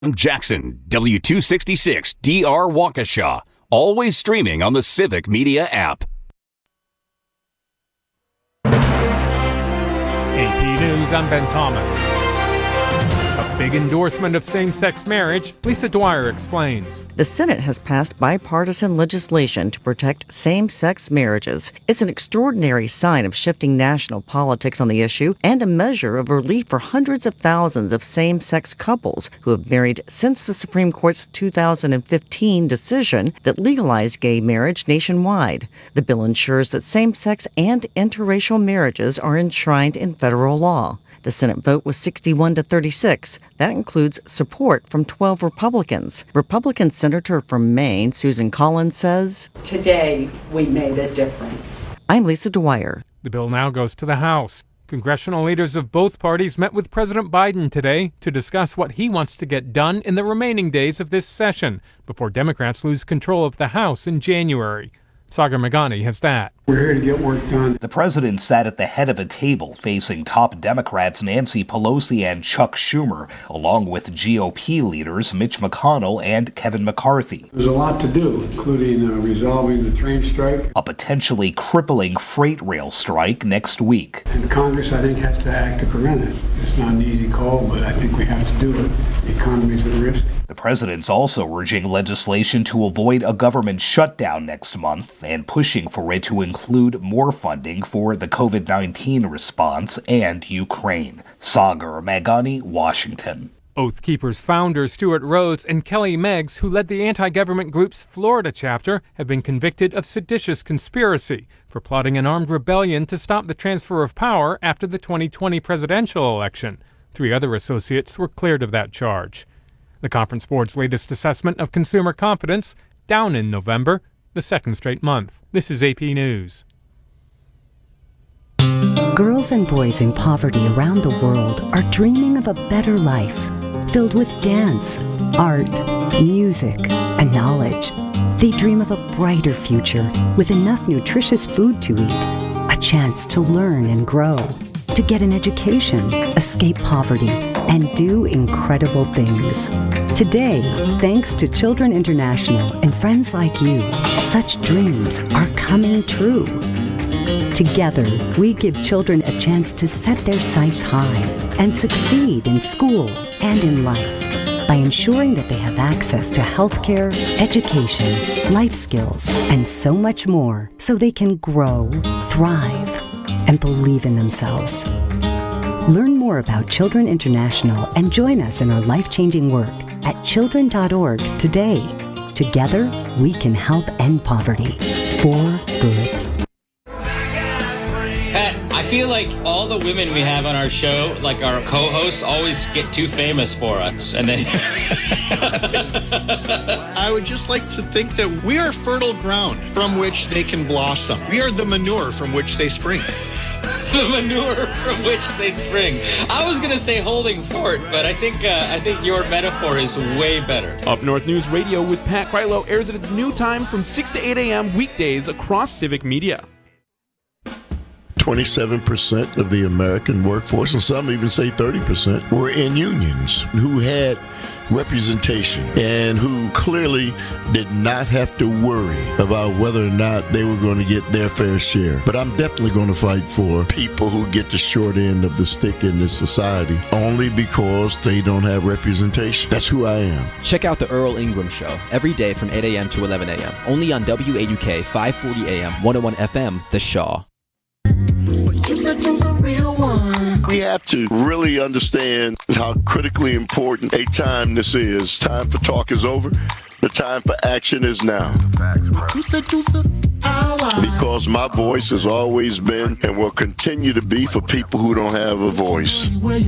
Jackson, W266 DR Waukesha. Always streaming on the Civic Media app. AP News, I'm Ben Thomas. A big endorsement of same-sex marriage, Lisa Dwyer explains. The Senate has passed bipartisan legislation to protect same-sex marriages. It's an extraordinary sign of shifting national politics on the issue and a measure of relief for hundreds of thousands of same-sex couples who have married since the Supreme Court's 2015 decision that legalized gay marriage nationwide. The bill ensures that same-sex and interracial marriages are enshrined in federal law. The Senate vote was 61 to 36. That includes support from 12 Republicans. Republican Senator from Maine, Susan Collins, says, "Today, we made a difference." I'm Lisa Dwyer. The bill now goes to the House. Congressional leaders of both parties met with President Biden today to discuss what he wants to get done in the remaining days of this session before Democrats lose control of the House in January. Sagar Meghani has that. We're here to get work done. The president sat at the head of a table facing top Democrats Nancy Pelosi and Chuck Schumer, along with GOP leaders Mitch McConnell and Kevin McCarthy. There's a lot to do, including resolving the train strike. A potentially crippling freight rail strike next week. And Congress, I think, has to act to prevent it. It's not an easy call, but I think we have to do it. The economy's at risk. The president's also urging legislation to avoid a government shutdown next month and pushing for it to include more funding for the COVID-19 response and Ukraine. Sagar Meghani, Washington. Oath Keepers founder Stuart Rhodes and Kelly Meggs, who led the anti-government group's Florida chapter, have been convicted of seditious conspiracy for plotting an armed rebellion to stop the transfer of power after the 2020 presidential election. 3 other associates were cleared of that charge. The Conference Board's latest assessment of consumer confidence, down in November, the second straight month. This is AP News. Girls and boys in poverty around the world are dreaming of a better life, filled with dance, art, music, and knowledge. They dream of a brighter future with enough nutritious food to eat, a chance to learn and grow, to get an education, escape poverty, and do incredible things. Today, thanks to Children International and friends like you, such dreams are coming true. Together, we give children a chance to set their sights high and succeed in school and in life by ensuring that they have access to healthcare, education, life skills, and so much more so they can grow, thrive, and believe in themselves. Learn more about Children International and join us in our life-changing work at children.org today. Together, we can help end poverty for good. I feel like all the women we have on our show, like our co-hosts, always get too famous for us. And then I would just like to think that we are fertile ground from which they can blossom. We are the manure from which they spring. The manure from which they spring. I was going to say holding fort, but I think your metaphor is way better. Up North News Radio with Pat Krylo airs at its new time from 6 to 8 a.m. weekdays across Civic Media. 27% of the American workforce, and some even say 30%, were in unions who had representation and who clearly did not have to worry about whether or not they were going to get their fair share. But I'm definitely going to fight for people who get the short end of the stick in this society only because they don't have representation. That's who I am. Check out the Earl Ingram Show every day from 8 a.m. to 11 a.m. only on WAUK 540 AM 101 FM, The Shaw. We have to really understand how critically important a time this is. Time for talk is over. The time for action is now. Because my voice has always been and will continue to be for people who don't have a voice.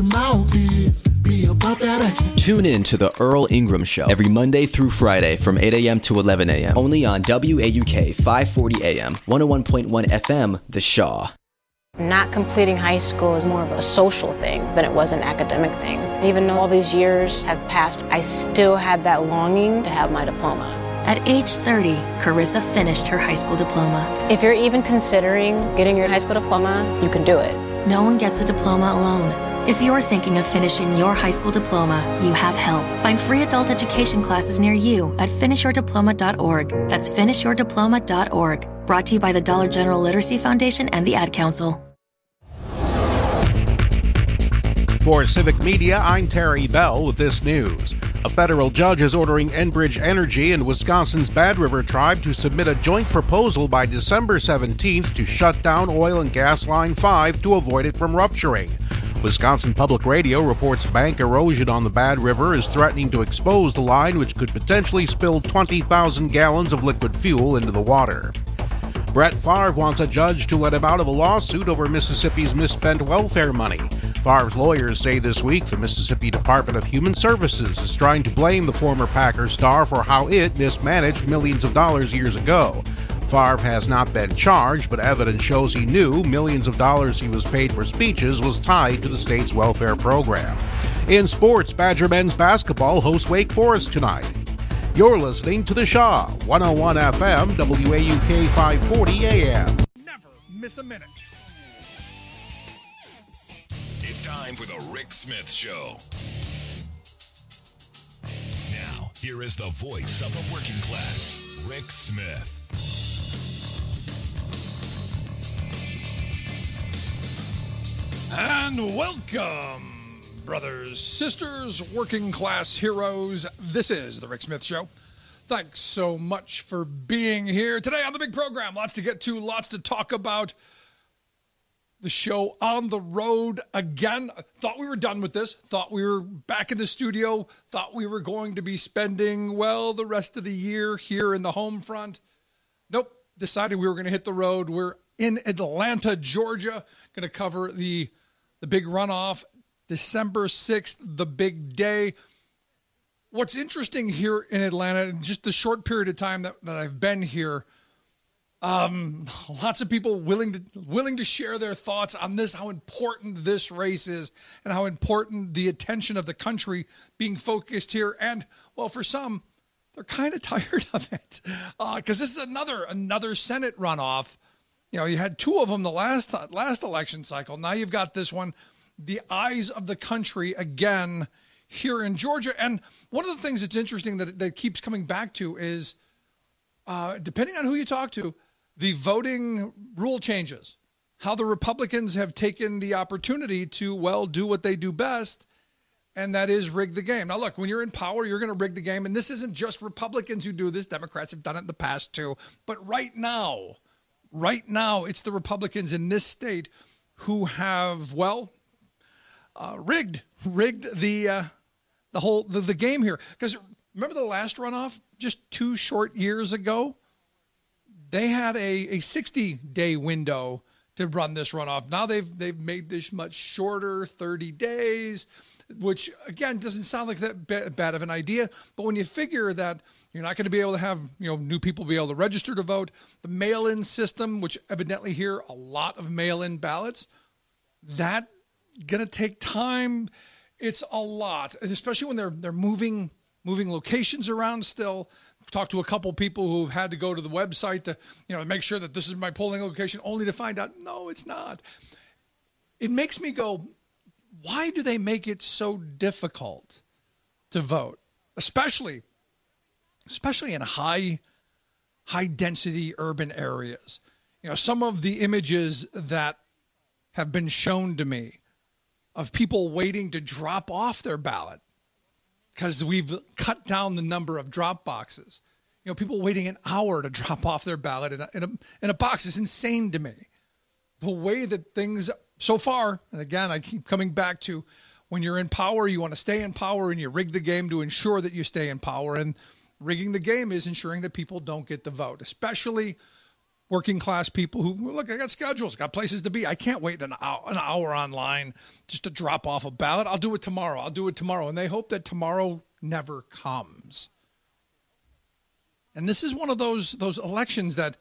Tune in to the Earl Ingram Show every Monday through Friday from 8 a.m. to 11 a.m. only on WAUK 540 AM 101.1 FM, The Shaw. Not completing high school is more of a social thing than it was an academic thing. Even though all these years have passed, I still had that longing to have my diploma. At age 30, Carissa finished her high school diploma. If you're even considering getting your high school diploma, you can do it. No one gets a diploma alone. If you're thinking of finishing your high school diploma, you have help. Find free adult education classes near you at finishyourdiploma.org. That's finishyourdiploma.org. Brought to you by the Dollar General Literacy Foundation and the Ad Council. For Civic Media, I'm Terry Bell with this news. A federal judge is ordering Enbridge Energy and Wisconsin's Bad River Tribe to submit a joint proposal by December 17th to shut down oil and gas line 5 to avoid it from rupturing. Wisconsin Public Radio reports bank erosion on the Bad River is threatening to expose the line, which could potentially spill 20,000 gallons of liquid fuel into the water. Brett Favre wants a judge to let him out of a lawsuit over Mississippi's misspent welfare money. Favre's lawyers say this week the Mississippi Department of Human Services is trying to blame the former Packers star for how it mismanaged millions of dollars years ago. Favre has not been charged, but evidence shows he knew millions of dollars he was paid for speeches was tied to the state's welfare program. In sports, Badger men's basketball hosts Wake Forest tonight. You're listening to The Shaw, 101 FM, WAUK 540 AM. Never miss a minute. It's time for the Rick Smith Show. Now, here is the voice of the working class, Rick Smith. And welcome, brothers, sisters, working class heroes. This is the Rick Smith Show. Thanks so much for being here today on the big program. Lots to get to, lots to talk about. The show on the road again. Thought we were done with this. Thought we were back in the studio. Thought we were going to be spending, well, the rest of the year here in the home front. Nope. Decided we were going to hit the road. We're in Atlanta, Georgia. Going to cover the big runoff, December 6th, the big day. What's interesting here in Atlanta, in just the short period of time that I've been here, lots of people willing to share their thoughts on this, how important this race is and how important the attention of the country being focused here. And, well, for some, they're kind of tired of it because this is another Senate runoff. You know, you had two of them the last election cycle. Now you've got this one, the eyes of the country again here in Georgia. And one of the things that's interesting that keeps coming back to is, depending on who you talk to, the voting rule changes, how the Republicans have taken the opportunity to, well, do what they do best, and that is rig the game. Now, look, when you're in power, you're going to rig the game. And this isn't just Republicans who do this. Democrats have done it in the past too. But right now, it's the Republicans in this state who have, well, rigged the game here. Because remember the last runoff just 2 short years ago? They had a 60-day window to run this runoff. Now they've made this much shorter, 30 days, which, again, doesn't sound like that bad of an idea. But when you figure that you're not going to be able to have new people be able to register to vote, the mail-in system, which evidently here a lot of mail-in ballots, that going to take time. It's a lot, especially when they're moving locations around still. I've talked to a couple people who've had to go to the website to, make sure that this is my polling location, only to find out, no, it's not. It makes me go, why do they make it so difficult to vote, especially in high density urban areas? Some of the images that have been shown to me of people waiting to drop off their ballot because we've cut down the number of drop boxes. People waiting an hour to drop off their ballot in a box is insane to me. The way that things so far, and again, I keep coming back to when you're in power, you want to stay in power and you rig the game to ensure that you stay in power. And rigging the game is ensuring that people don't get the vote, especially working class people who, look, I got schedules, got places to be. I can't wait an hour online just to drop off a ballot. I'll do it tomorrow. And they hope that tomorrow never comes. And this is one of those elections that,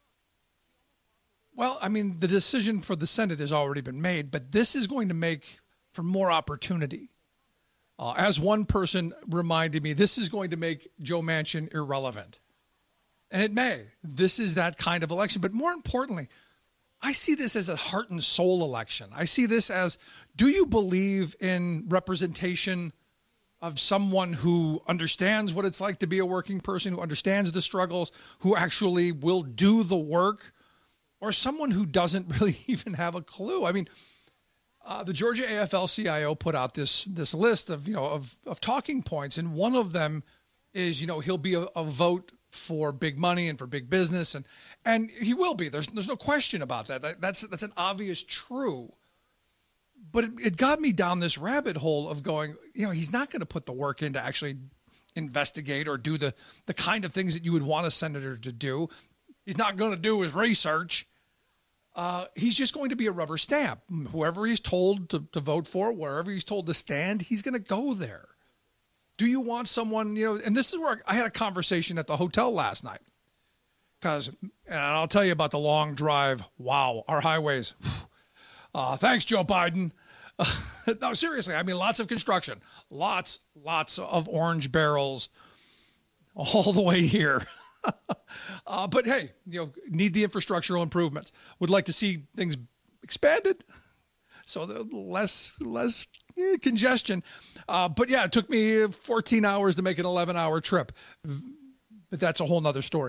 well, I mean, the decision for the Senate has already been made, but this is going to make for more opportunity. As one person reminded me, this is going to make Joe Manchin irrelevant. And it may. This is that kind of election. But more importantly, I see this as a heart and soul election. I see this as, do you believe in representation of someone who understands what it's like to be a working person, who understands the struggles, who actually will do the work, or someone who doesn't really even have a clue? I mean, the Georgia AFL-CIO put out this list of, of talking points, and one of them is, he'll be a vote for big money and for big business, and he will be. There's no question about that. That's an obvious true. But it got me down this rabbit hole of going, he's not going to put the work in to actually investigate or do the kind of things that you would want a senator to do. He's not going to do his research. He's just going to be a rubber stamp. Whoever he's told to vote for, wherever he's told to stand, he's going to go there. Do you want someone, and this is where I had a conversation at the hotel last night. And I'll tell you about the long drive. Wow, our highways. Thanks, Joe Biden. No, seriously, I mean, lots of construction. Lots of orange barrels all the way here. But hey, need the infrastructural improvements. Would like to see things expanded, so less congestion. But yeah, it took me 14 hours to make an 11-hour trip. But that's a whole nother story.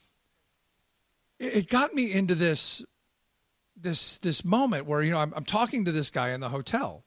It got me into this moment where I'm talking to this guy in the hotel,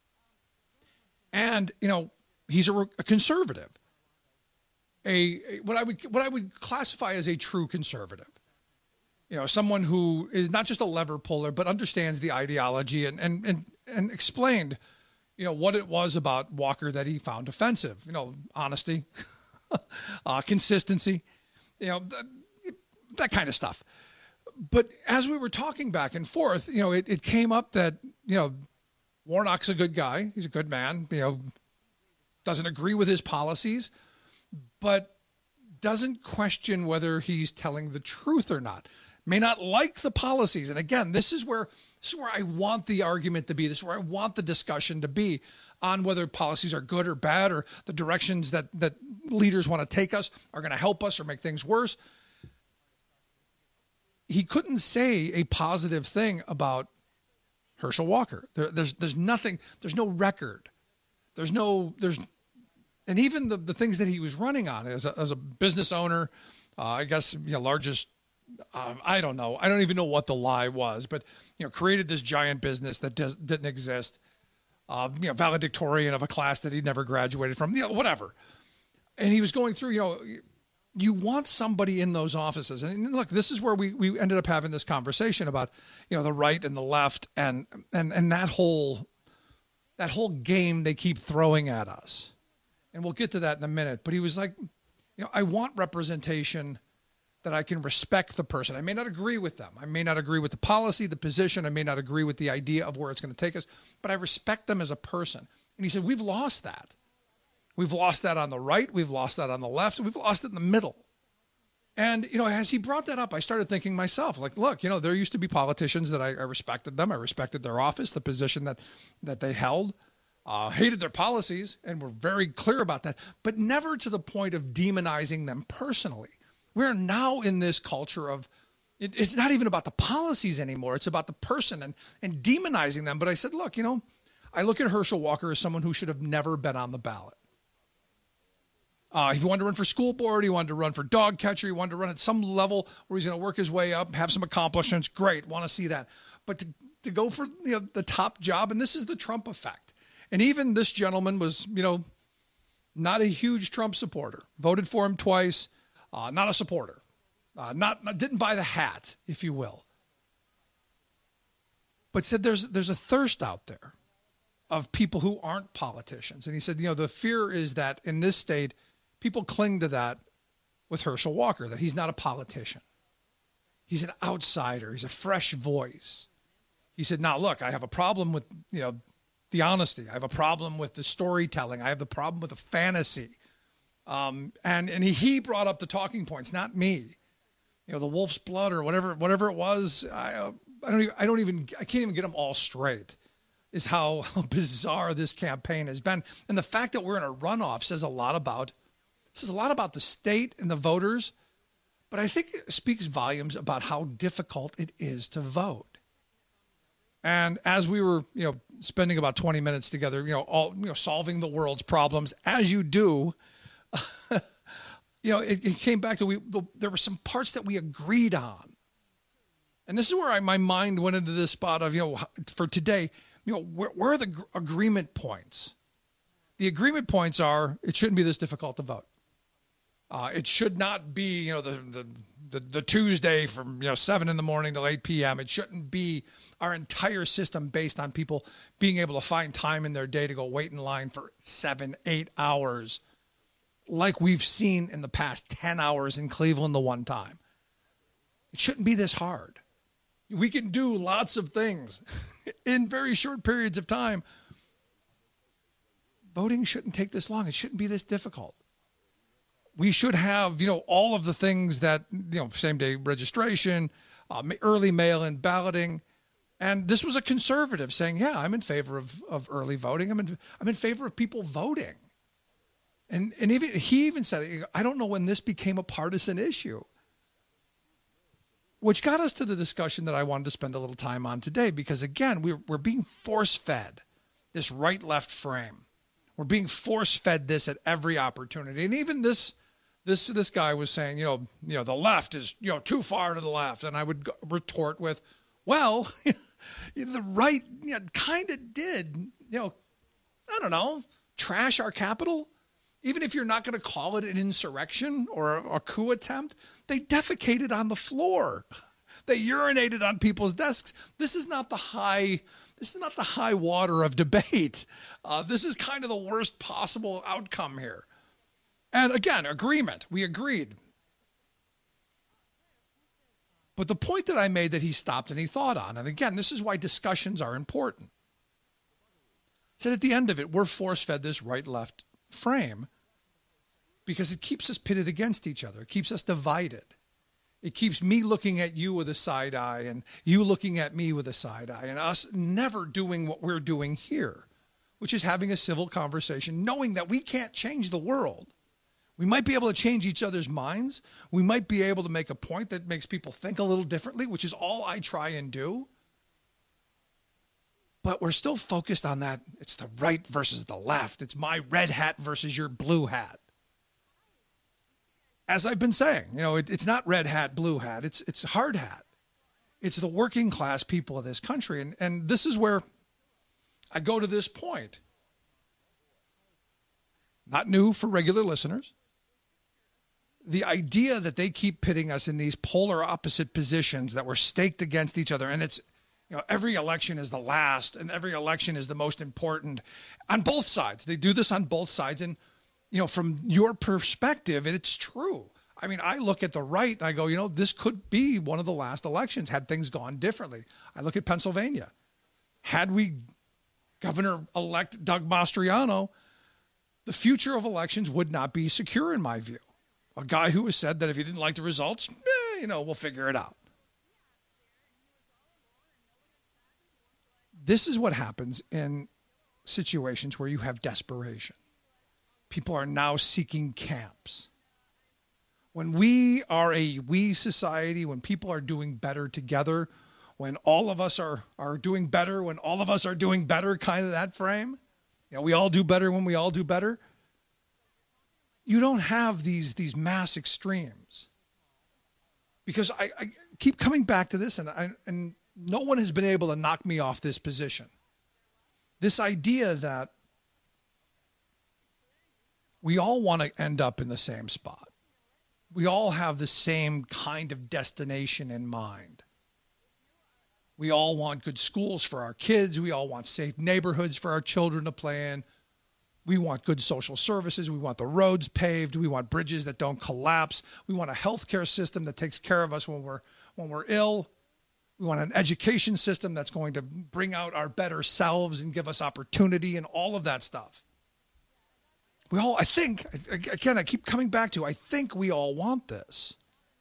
and he's a conservative. What I would classify as a true conservative, someone who is not just a lever puller, but understands the ideology and explained, what it was about Walker that he found offensive. Honesty, consistency, that kind of stuff. But as we were talking back and forth, it came up that, Warnock's a good guy. He's a good man, doesn't agree with his policies, but doesn't question whether he's telling the truth or not. May not like the policies. And again, this is where I want the argument to be. This is where I want the discussion to be on whether policies are good or bad, or the directions that leaders want to take us are going to help us or make things worse. He couldn't say a positive thing about Herschel Walker. There's nothing, there's no record. And even the things that he was running on as a business owner, I guess, largest, I don't know. I don't even know what the lie was, but, created this giant business that didn't exist, valedictorian of a class that he'd never graduated from, whatever. And he was going through, you want somebody in those offices. And look, this is where we ended up having this conversation about, the right and the left and that whole game they keep throwing at us. And we'll get to that in a minute. But he was like, I want representation that I can respect the person. I may not agree with them. I may not agree with the policy, the position. I may not agree with the idea of where it's going to take us, but I respect them as a person. And he said, we've lost that. We've lost that on the right. We've lost that on the left. We've lost it in the middle. And, as he brought that up, I started thinking myself, like, look, there used to be politicians that I respected them. I respected their office, the position that they held, hated their policies, and were very clear about that, but never to the point of demonizing them personally. We're now in this culture of, it's not even about the policies anymore. It's about the person and demonizing them. But I said, look, I look at Herschel Walker as someone who should have never been on the ballot. He wanted to run for school board. He wanted to run for dog catcher. He wanted to run at some level where he's going to work his way up, have some accomplishments. Great. Want to see that. But to go for the top job, and this is the Trump effect. And even this gentleman was, not a huge Trump supporter. Voted for him twice. Not a supporter. Didn't buy the hat, if you will. But said there's a thirst out there of people who aren't politicians. And he said, the fear is that in this state, people cling to that with Herschel Walker, that he's not a politician. He's an outsider. He's a fresh voice. He said, now, look, I have a problem with, the honesty. I have a problem with the storytelling. I have the problem with the fantasy. And he brought up the talking points, not me. The wolf's blood or whatever it was. I can't even get them all straight. Is how bizarre this campaign has been. And the fact that we're in a runoff says a lot about the state and the voters, but I think it speaks volumes about how difficult it is to vote. And as we were, spending about 20 minutes together, solving the world's problems as you do, it came back to there were some parts that we agreed on. And this is where my mind went into this spot of, for today, where are the agreement points? The agreement points are, it shouldn't be this difficult to vote. It should not be, the Tuesday from 7 in the morning till 8 p.m. It shouldn't be our entire system based on people being able to find time in their day to go wait in line for 7-8 hours, like we've seen in the past 10 hours in Cleveland the one time. It shouldn't be this hard. We can do lots of things in very short periods of time. Voting shouldn't take this long. It shouldn't be this difficult. We should have, all of the things that, same-day registration, early mail-in balloting. And this was a conservative saying, yeah, I'm in favor of early voting. I'm in favor of people voting. And he even said, I don't know when this became a partisan issue. Which got us to the discussion that I wanted to spend a little time on today, because, again, we're being force-fed this right-left frame. We're being force-fed this at every opportunity. And even this guy was saying, the left is, too far to the left. And I would retort with, well, the right kind of did, trash our Capitol. Even if you're not going to call it an insurrection or a coup attempt, they defecated on the floor. They urinated on people's desks. This is not the high water of debate. This is kind of the worst possible outcome here. And again, agreement. We agreed. But the point that I made that he stopped and he thought on, and again, this is why discussions are important. Said at the end of it, we're force-fed this right-left frame because it keeps us pitted against each other. It keeps us divided. It keeps me looking at you with a side eye and you looking at me with a side eye and us never doing what we're doing here, which is having a civil conversation, knowing that we can't change the world. We might be able to change each other's minds. We might be able to make a point that makes people think a little differently, which is all I try and do. But we're still focused on that. It's the right versus the left. It's my red hat versus your blue hat. As I've been saying, it's not red hat, blue hat. It's hard hat. It's the working class people of this country. And this is where I go to this point. Not new for regular listeners. The idea that they keep pitting us in these polar opposite positions that we're staked against each other. And it's, every election is the last and every election is the most important on both sides. They do this on both sides. And, from your perspective, it's true. I mean, I look at the right and I go, this could be one of the last elections had things gone differently. I look at Pennsylvania. Had we Governor-elect Doug Mastriano, the future of elections would not be secure in my view. A guy who has said that if he didn't like the results, we'll figure it out. This is what happens in situations where you have desperation. People are now seeking camps. When we are a we society, when people are doing better together, when all of us are doing better, when all of us are doing better, kind of that frame, we all do better when we all do better. You don't have these mass extremes. Because I keep coming back to this, and no one has been able to knock me off this position. This idea that we all want to end up in the same spot. We all have the same kind of destination in mind. We all want good schools for our kids. We all want safe neighborhoods for our children to play in. We want good social services. We want the roads paved. We want bridges that don't collapse. We want a healthcare system that takes care of us when we're ill. We want an education system that's going to bring out our better selves and give us opportunity and all of that stuff. I think, again, I keep coming back to, I think we all want this.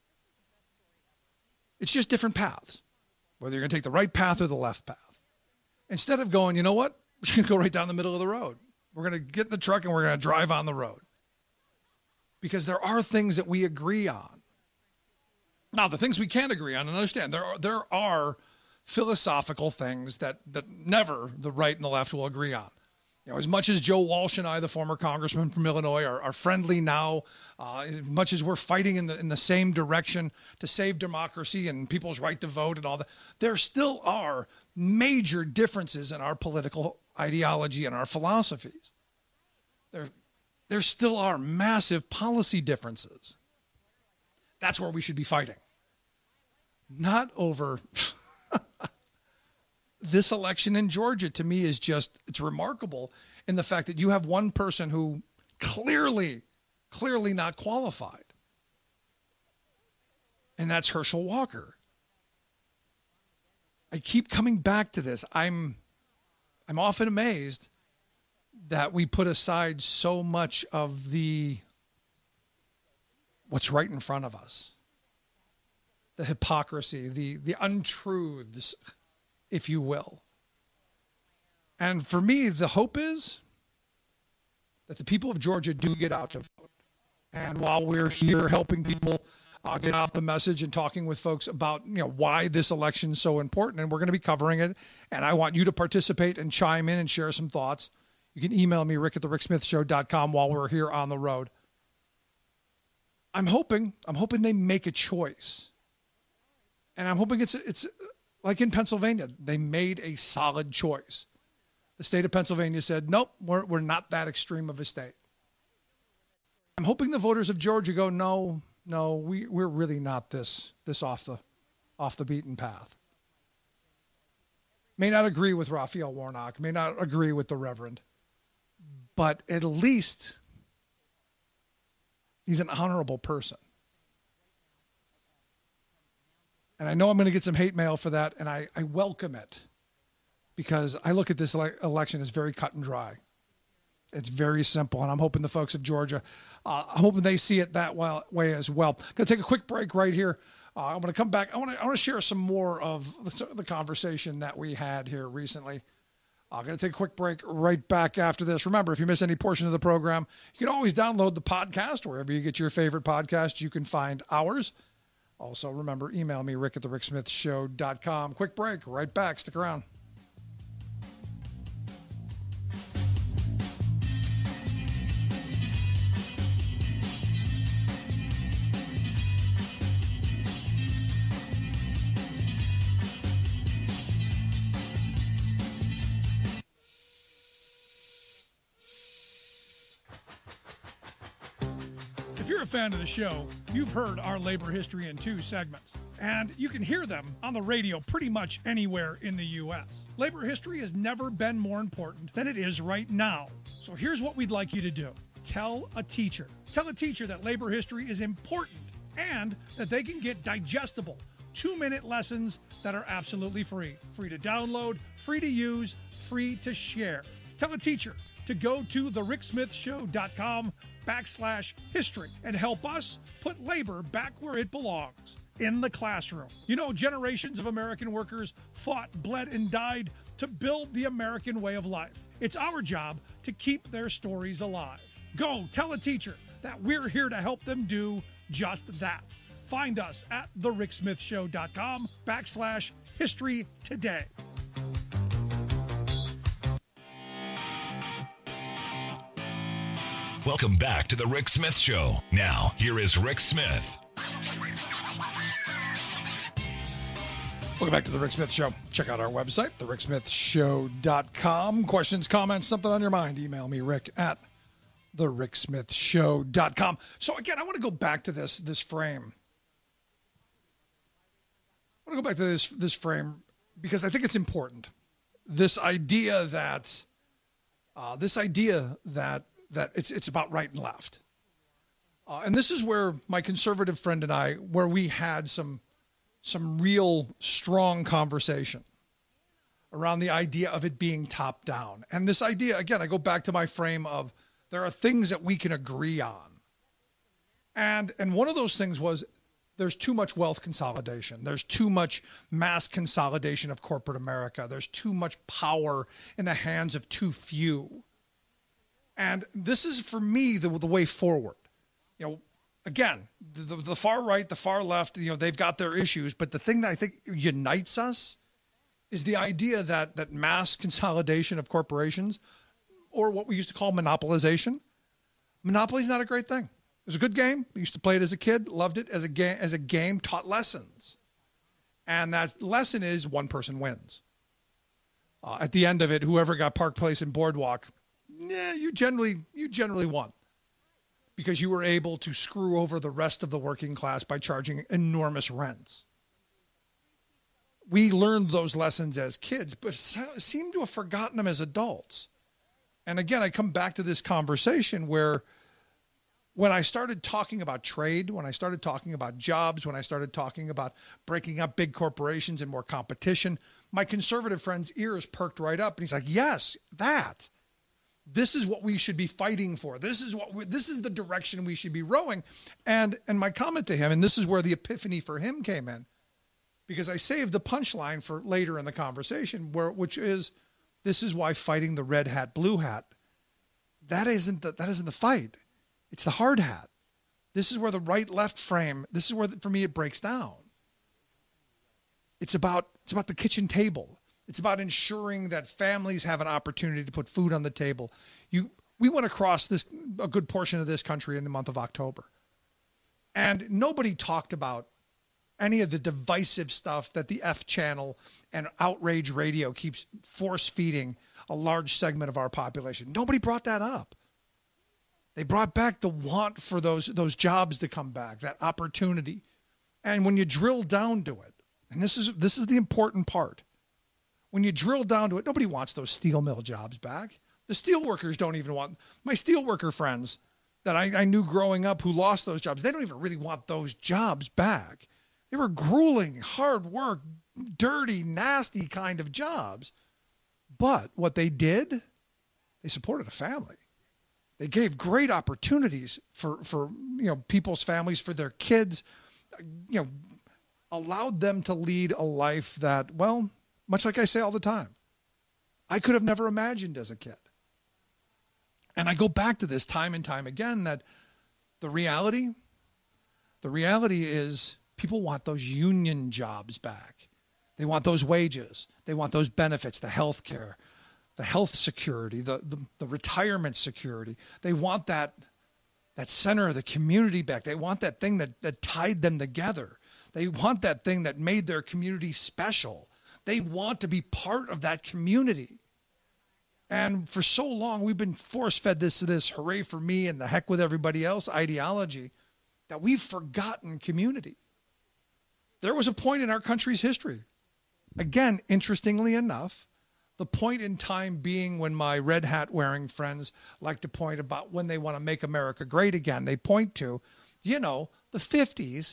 It's just different paths, whether you're going to take the right path or the left path. Instead of going, you know what? We're going to go right down the middle of the road. We're going to get in the truck and we're going to drive on the road. Because there are things that we agree on. Now, the things we can't agree on, and understand, there are philosophical things that never the right and the left will agree on. As much as Joe Walsh and I, the former congressman from Illinois, are friendly now, as much as we're fighting in the same direction to save democracy and people's right to vote and all that, there still are major differences in our political ideology and our philosophies. There still are massive policy differences. That's where we should be fighting. Not over this election in Georgia. To me, is it's remarkable in the fact that you have one person who clearly not qualified. And that's Herschel Walker. I keep coming back to this. I'm often amazed that we put aside so much of what's right in front of us. The hypocrisy, the untruths, if you will. And for me, the hope is that the people of Georgia do get out to vote. And while we're here helping people get out the message and talking with folks about why this election is so important, and we're going to be covering it, and I want you to participate and chime in and share some thoughts. You can email me, rick@thericksmithshow.com, while we're here on the road. I'm hoping they make a choice. And I'm hoping it's like in Pennsylvania. They made a solid choice. The state of Pennsylvania said, nope, we're not that extreme of a state. I'm hoping the voters of Georgia go, no, we're really not this off the beaten path. May not agree with Raphael Warnock, may not agree with the Reverend, but at least he's an honorable person. And I know I'm going to get some hate mail for that, and I welcome it, because I look at this election as very cut and dry. It's very simple, and I'm hoping the folks of Georgia, I'm hoping they see it that way as well. Going to take a quick break right here. I'm going to come back. I want to share some more of the conversation that we had here recently. I'm going to take a quick break right back after this. Remember, if you miss any portion of the program, you can always download the podcast wherever you get your favorite podcast. You can find ours. Also, remember, email me, rick@thericksmithshow.com. Quick break, right back. Stick around. If you're a fan of the show, you've heard our labor history in 2 segments, and you can hear them on the radio pretty much anywhere in the U.S. Labor history has never been more important than it is right now. So here's what we'd like you to do. Tell a teacher. Tell a teacher that labor history is important and that they can get digestible 2-minute lessons that are absolutely free. Free to download, free to use, free to share. Tell a teacher to go to thericksmithshow.com/history and help us put labor back where it belongs, in the classroom. Generations of American workers fought, bled, and died to build the American way of life. It's our job to keep their stories alive. Go tell a teacher that we're here to help them do just that. Find us at thericksmithshow.com/history today. Welcome back to the Rick Smith Show. Now, here is Rick Smith. Welcome back to the Rick Smith Show. Check out our website, thericksmithshow.com. Questions, comments, something on your mind, email me, rick@thericksmithshow.com. So again, I want to go back to this frame. I want to go back to this frame because I think it's important. This idea that it's about right and left. And this is where my conservative friend and I, where we had some real strong conversation around the idea of it being top down. And this idea, again, I go back to my frame of there are things that we can agree on. And one of those things was there's too much wealth consolidation. There's too much mass consolidation of corporate America. There's too much power in the hands of too few. And this is, for me, the way forward. Again, the far right, the far left, they've got their issues. But the thing that I think unites us is the idea that mass consolidation of corporations, or what we used to call monopolization. Monopoly is not a great thing. It was a good game. We used to play it as a kid, loved it as a game, taught lessons. And that lesson is one person wins. At the end of it, whoever got Park Place and Boardwalk, you generally won, because you were able to screw over the rest of the working class by charging enormous rents. We learned those lessons as kids, but seem to have forgotten them as adults. And again, I come back to this conversation where when I started talking about trade, when I started talking about jobs, when I started talking about breaking up big corporations and more competition, my conservative friend's ears perked right up. And he's like, yes, that. This is what we should be fighting for. This is the direction we should be rowing. And my comment to him, and this is where the epiphany for him came in, because I saved the punchline for later in the conversation, which is, this is why fighting the red hat, blue hat, that isn't the fight. It's the hard hat. This is where the right-left frame, this is where, for me, it breaks down. It's about the kitchen table. It's about ensuring that families have an opportunity to put food on the table. We went across a good portion of this country in the month of October, and nobody talked about any of the divisive stuff that the F channel and outrage radio keeps force-feeding a large segment of our population. Nobody brought that up. They brought back the want for those jobs to come back, that opportunity. And when you drill down to it, and this is the important part, when you drill down to it, nobody wants those steel mill jobs back. The steel workers don't even want, my steel worker friends that I knew growing up who lost those jobs, they don't even really want those jobs back. They were grueling, hard work, dirty, nasty kind of jobs. But what they did, they supported a family. They gave great opportunities for people's families, for their kids, allowed them to lead a life that, well, much like I say all the time, I could have never imagined as a kid. And I go back to this time and time again, that the reality is people want those union jobs back. They want those wages. They want those benefits, the health care, the health security, the retirement security. They want that center of the community back. They want that thing that tied them together. They want that thing that made their community special. They want to be part of that community. And for so long, we've been force-fed this hooray for me and the heck with everybody else ideology that we've forgotten community. There was a point in our country's history, again, interestingly enough, the point in time being when my red hat wearing friends like to point about when they want to make America great again. They point to, the 50s.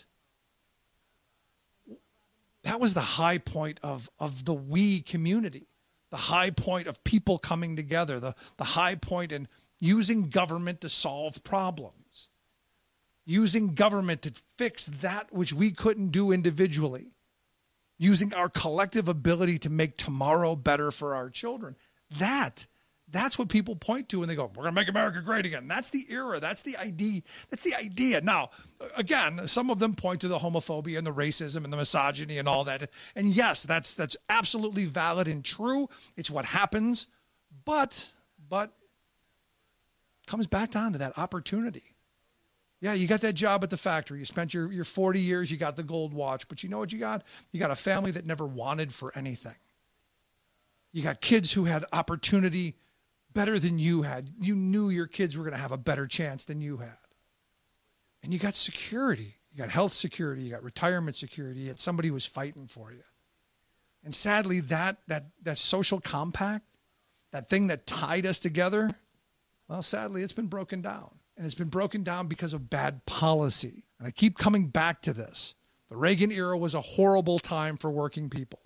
That was the high point of the we community, the high point of people coming together, the high point in using government to solve problems, using government to fix that which we couldn't do individually, using our collective ability to make tomorrow better for our children. That's what people point to when they go, we're going to make America great again. That's the era. That's the idea. Now, again, some of them point to the homophobia and the racism and the misogyny and all that. And yes, that's absolutely valid and true. It's what happens. But it comes back down to that opportunity. Yeah, you got that job at the factory. You spent your 40 years, you got the gold watch. But you know what you got? You got a family that never wanted for anything. You got kids who had opportunity better than you had. You knew your kids were going to have a better chance than you had. And you got security. You got health security. You got retirement security. You had somebody who was fighting for you. And sadly, that social compact, that thing that tied us together, well, sadly, it's been broken down. And it's been broken down because of bad policy. And I keep coming back to this. The Reagan era was a horrible time for working people.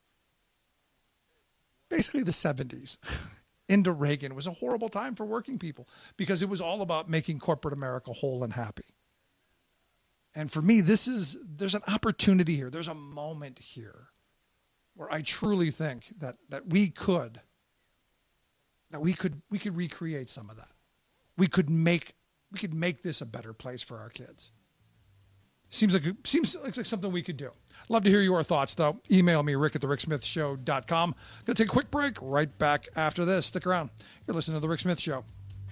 Basically the 70s into Reagan was a horrible time for working people because it was all about making corporate America whole and happy. And for me, there's an opportunity here. There's a moment here where I truly think that we could recreate some of that. We could make this a better place for our kids. Seems like something we could do. Love to hear your thoughts, though. Email me, rick@thericksmithshow.com. Going to take a quick break. Right back after this. Stick around. You're listening to The Rick Smith Show.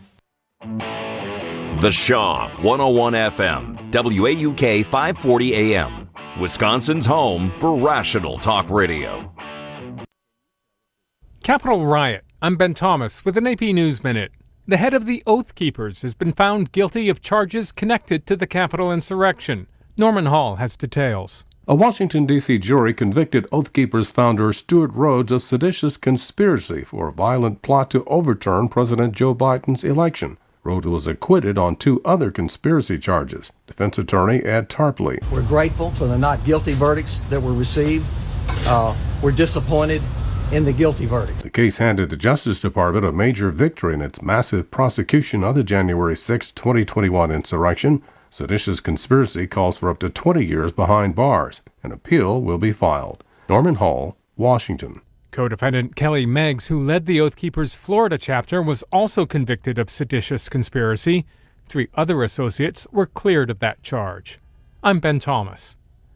The Shaw 101 FM, WAUK 540 AM, Wisconsin's home for rational talk radio. Capitol riot. I'm Ben Thomas with an AP News Minute. The head of the Oath Keepers has been found guilty of charges connected to the Capitol insurrection. Norman Hall has details. A Washington, D.C. jury convicted Oath Keepers founder Stewart Rhodes of seditious conspiracy for a violent plot to overturn President Joe Biden's election. Rhodes was acquitted on 2 other conspiracy charges. Defense attorney Ed Tarpley. We're grateful for the not guilty verdicts that were received. We're disappointed in the guilty verdict. The case handed the Justice Department a major victory in its massive prosecution of the January 6, 2021 insurrection. Seditious conspiracy calls for up to 20 years behind bars. An appeal will be filed. Norman Hall, Washington. Co-defendant Kelly Meggs, who led the Oath Keepers Florida chapter, was also convicted of seditious conspiracy. 3 other associates were cleared of that charge. I'm Ben Thomas.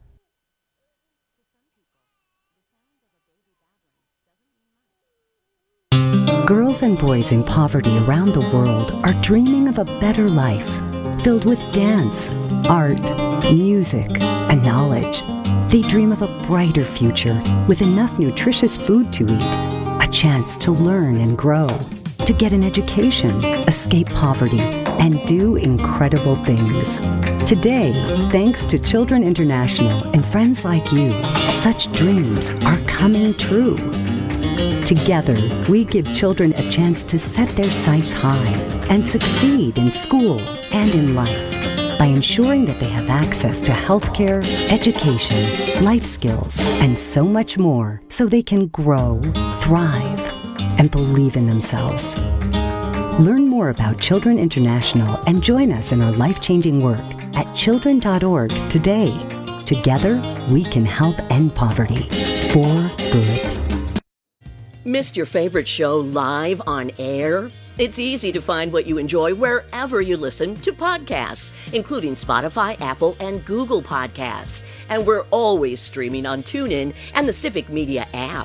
Girls and boys in poverty around the world are dreaming of a better life, filled with dance, art, music, and knowledge. They dream of a brighter future with enough nutritious food to eat, a chance to learn and grow, to get an education, escape poverty, and do incredible things. Today, thanks to Children International and friends like you, such dreams are coming true. Together, we give children a chance to set their sights high and succeed in school and in life by ensuring that they have access to healthcare, education, life skills, and so much more so they can grow, thrive, and believe in themselves. Learn more about Children International and join us in our life-changing work at children.org today. Together, we can help end poverty for good. Missed your favorite show live on air? It's easy to find what you enjoy wherever you listen to podcasts, including Spotify, Apple, and Google Podcasts. And we're always streaming on TuneIn and the Civic Media app.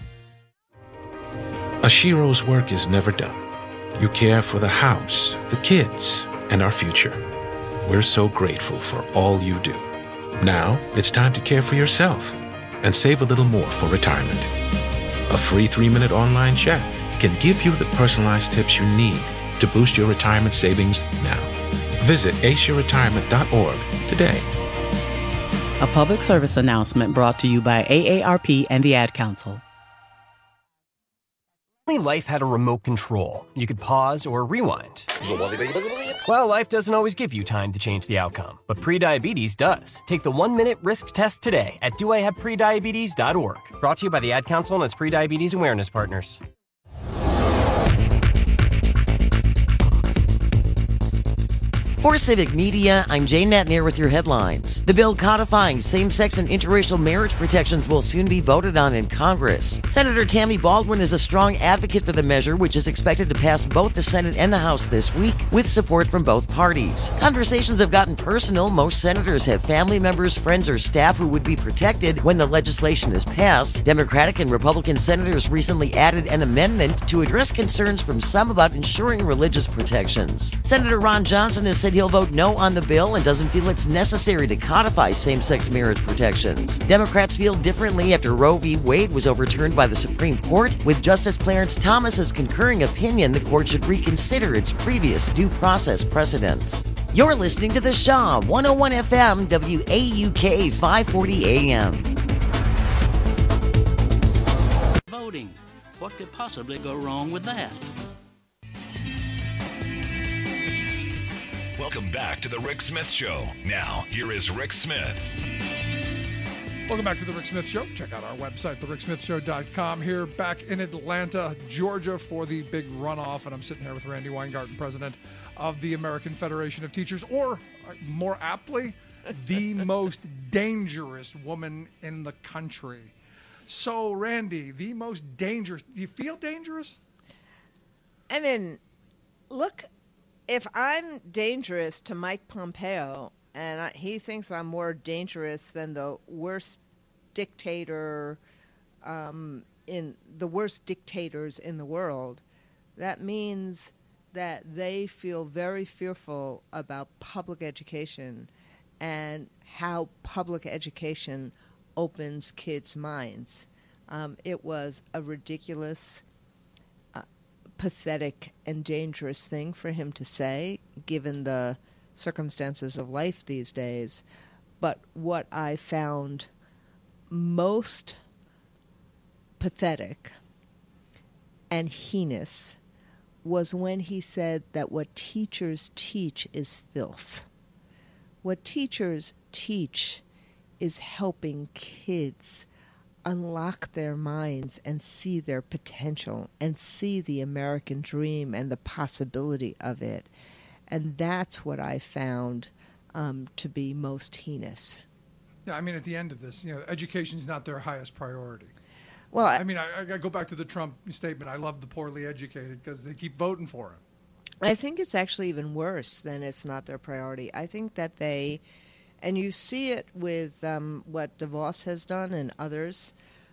Ashiro's work is never done. You care for the house, the kids, and our future. We're so grateful for all you do. Now it's time to care for yourself and save a little more for retirement. A free 3-minute online chat can give you the personalized tips you need to boost your retirement savings now. Visit aceyourretirement.org today. A public service announcement brought to you by AARP and the Ad Council. Life had a remote control. You could pause or rewind. Well, life doesn't always give you time to change the outcome, but prediabetes does. Take the 1-minute risk test today at doihaveprediabetes.org. Brought to you by the Ad Council and its prediabetes awareness partners. For Civic Media, I'm Jane Natnier with your headlines. The bill codifying same-sex and interracial marriage protections will soon be voted on in Congress. Senator Tammy Baldwin is a strong advocate for the measure, which is expected to pass both the Senate and the House this week, with support from both parties. Conversations have gotten personal. Most senators have family members, friends, or staff who would be protected when the legislation is passed. Democratic and Republican senators recently added an amendment to address concerns from some about ensuring religious protections. Senator Ron Johnson has said he'll vote no on the bill and doesn't feel it's necessary to codify same-sex marriage protections. Democrats feel differently after Roe v. Wade was overturned by the Supreme Court. With Justice Clarence Thomas's concurring opinion, the court should reconsider its previous due process precedents. You're listening to The Shaw, 101 FM, WAUK 540 AM. Voting. What could possibly go wrong with that? Welcome back to The Rick Smith Show. Now, here is Rick Smith. Welcome back to The Rick Smith Show. Check out our website, thericksmithshow.com. Here back in Atlanta, Georgia for the big runoff. And I'm sitting here with Randy Weingarten, president of the American Federation of Teachers, or more aptly, the most dangerous woman in the country. So, Randy, the most dangerous. Do you feel dangerous? I mean, look, if I'm dangerous to Mike Pompeo, and he thinks I'm more dangerous than the worst dictator in the worst dictators in the world. That means that they feel very fearful about public education and how public education opens kids' minds. It was a ridiculous, pathetic, and dangerous thing for him to say, given the circumstances of life these days. But what I found most pathetic and heinous was when he said that what teachers teach is filth. What teachers teach is helping kids unlock their minds and see their potential and see the American dream and the possibility of it. And that's what I found to be most heinous. Yeah, I mean, at the end of this, education is not their highest priority. Well, I mean, I go back to the Trump statement. I love the poorly educated because they keep voting for him. I think it's actually even worse than it's not their priority. I think that they, and you see it with what DeVos has done and others.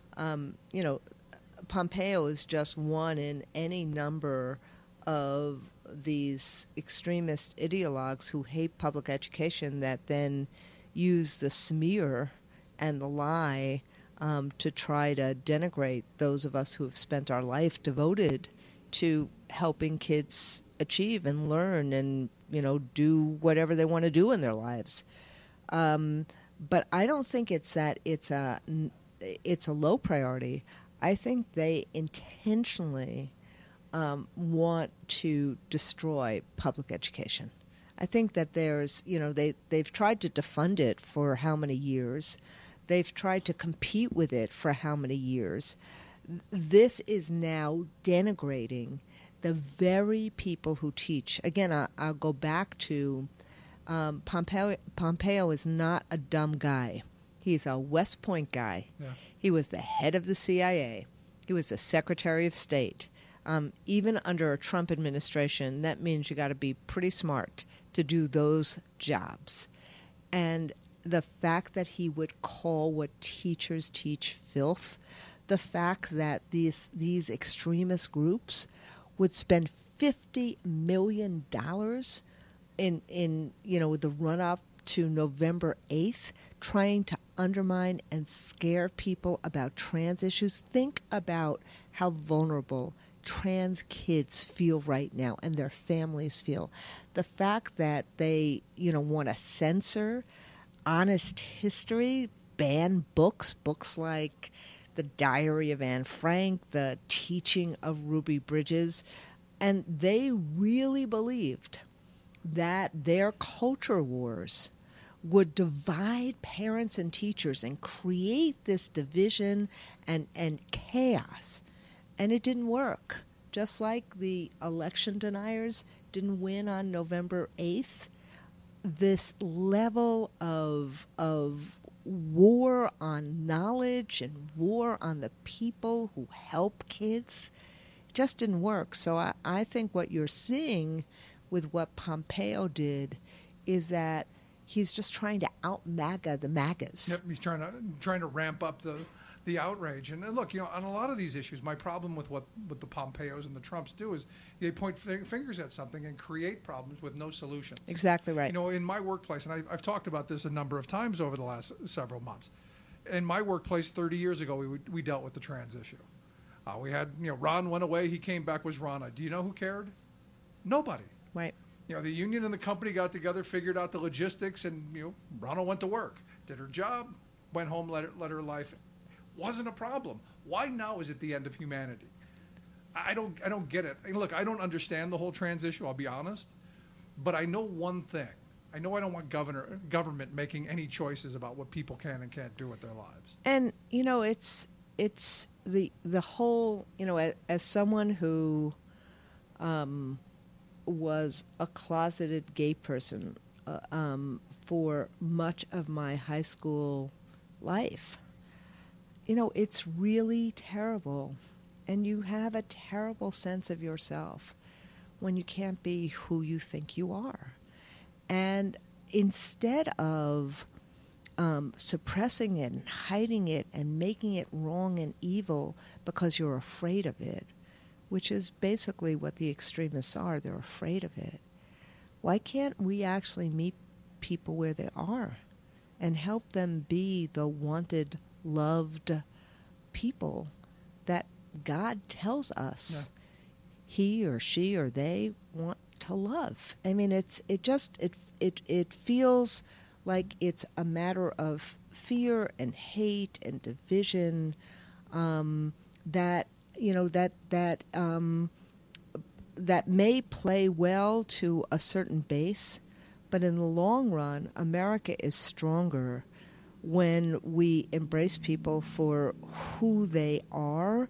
Pompeo is just one in any number of these extremist ideologues who hate public education that then use the smear and the lie to try to denigrate those of us who have spent our life devoted to helping kids achieve and learn and, do whatever they want to do in their lives. But I don't think it's that it's a low priority. I think they intentionally want to destroy public education. I think that there's, they've tried to defund it for how many years. They've tried to compete with it for how many years. This is now denigrating the very people who teach. Again, I'll go back to Pompeo is not a dumb guy. He's a West Point guy. Yeah. He was the head of the CIA. He was the Secretary of State. Even under a Trump administration, that means you got to be pretty smart to do those jobs. And the fact that he would call what teachers teach filth, the fact that these extremist groups would spend $50 million in the run-up to November 8th trying to undermine and scare people about trans issues. Think about how vulnerable trans kids feel right now and their families feel. The fact that they, want to censor honest history, ban books like The Diary of Anne Frank, The Teaching of Ruby Bridges, and they really believed that their culture wars would divide parents and teachers and create this division and chaos. And it didn't work. Just like the election deniers didn't win on November 8th, this level of war on knowledge and war on the people who help kids just didn't work. So I think what you're seeing with what Pompeo did is that he's just trying to out-MAGA the MAGAs. Yep, he's trying to ramp up the outrage. And look, on a lot of these issues, my problem with what the Pompeos and the Trumps do is they point fingers at something and create problems with no solutions. Exactly right. In my workplace, and I've talked about this a number of times over the last several months. In my workplace 30 years ago, we dealt with the trans issue. We had, Ron went away, he came back, was Ronna. Do you know who cared? Nobody. Right. The union and the company got together, figured out the logistics, and Ronna went to work, did her job, went home, led her life. Wasn't a problem. Why now is it the end of humanity? I don't get it. Look, I don't understand the whole trans issue, I'll be honest, but I know one thing. I know I don't want government making any choices about what people can and can't do with their lives. And it's the whole, as someone who was a closeted gay person for much of my high school life, it's really terrible. And you have a terrible sense of yourself when you can't be who you think you are. And, instead of suppressing it and hiding it and making it wrong and evil because you're afraid of it, which is basically what the extremists are. They're afraid of it. Why can't we actually meet people where they are and help them be the wanted, loved people that God tells us he or she or they want to love? I mean, it feels like it's a matter of fear and hate and division that may play well to a certain base, but in the long run, America is stronger when we embrace people for who they are